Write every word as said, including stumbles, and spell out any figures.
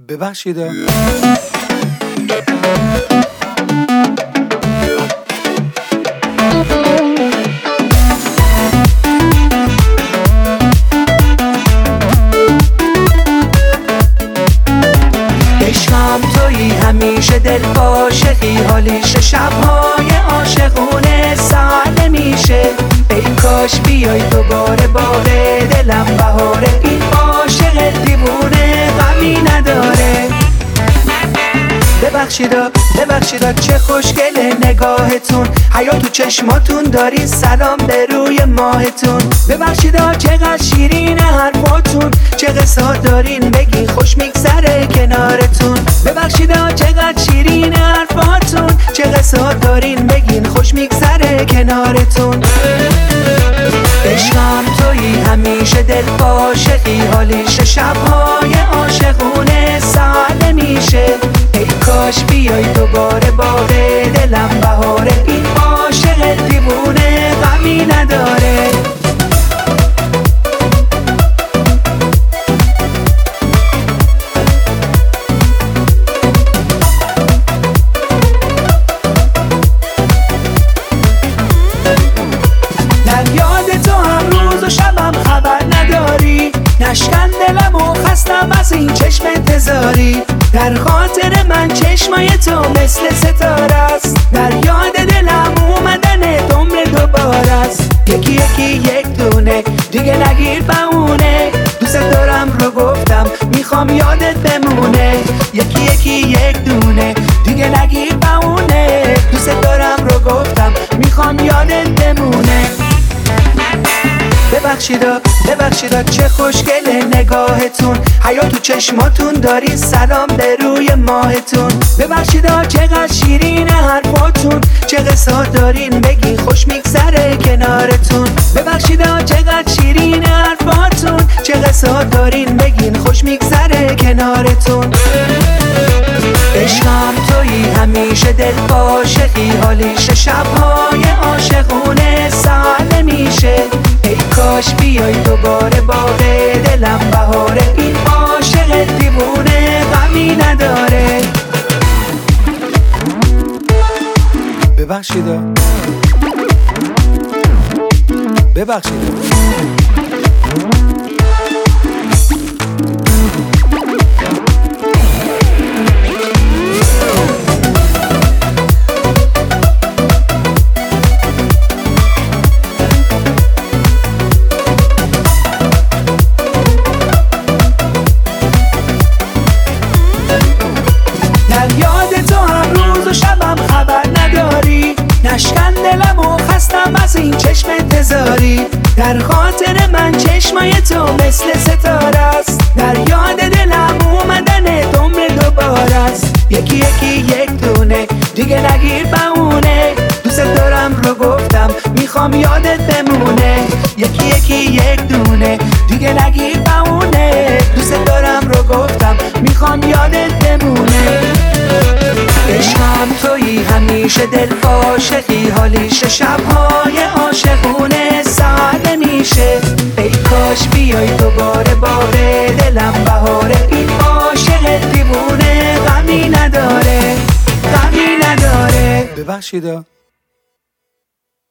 ببخشید. عشقم تویی همیشه دل عاشقی، حالیش شبهای عاشقونه سر نمیشه. ای کاش بیای دوباره باره دلم بهاره، این عاشق دیوونه غمی نداره. ببخشیدا ببخشیدا چه خوشگله نگاهتون، حیا تو چشماتون داری سلام به روی ماهتون. ببخشیدا چقدر شیرین حرفاتون، چه قصه دارین بگین خوش میگذره کنارتون. ببخشیدا چقدر شیرین حرفاتون، چه قصه دارین بگین خوش میگذره کنارتون. عشقم تویی همیشه دل عاشقی، حالیش شبهای عاشقونه سر نمیشه. ای کاش بیای دوباره باره دلم بهاره، این عاشق دیوونه غمی نداره. در یاد تو هم روز و شبم خبر نداری، نشکن دلم و خستم از این چشم انتظاری. در خاطر من چشمای تو مثل ستاره است، در یاد دلم اومدن عمر دوباره است. یکی یکی یک دونه دیگه نگیر بهونه، دوست دارم رو گفتم میخوام یادت بمونه. یکی یکی یک دونه دیگه نگیر بهونه، دوست دارم رو گفتم میخوام یادت بمونه. ببخشیدا ببخشیدا چه خوشگله نگاهتون، حیا تو چشماتون داری سلام به روی ماهتون. ببخشیدا چقدر شیرین حرفاتون، چه قصه دارین بگین خوش میگذره کنارتون. ببخشیدا چقدر شیرین حرفاتون، چه قصه دارین بگین خوش میگذره کنارتون. عشقم تویی همیشه دل عاشقی، حالیش شبهای عاشقونه سر نمیشه. ای کاش بیای دوباره باره دلم بهاره، این عاشق دیوونه غمی نداره. ببخشید ببخشید نشکن دلم و خستم از این چشم انتظاری. در خاطر من چشمای تو مثل ستاره است، در یاد دلم اومدن عمر دوباره است. یکی یکی یک دونه دیگه نگیر بهونه، دوست دارم رو گفتم میخوام یادت بمونه. یکی یکی یک دونه دیگه نگیر بهونه، دوست دارم رو گفتم میخوام یادت بمونه. عشقم تویی همیشه دل عاشقی، حالیش شبهای عاشقونه سر نمیشه. ای کاش بیای دوباره باره دلم بهاره، این عاشق دیوونه غمی نداره غمی نداره. ببخشید.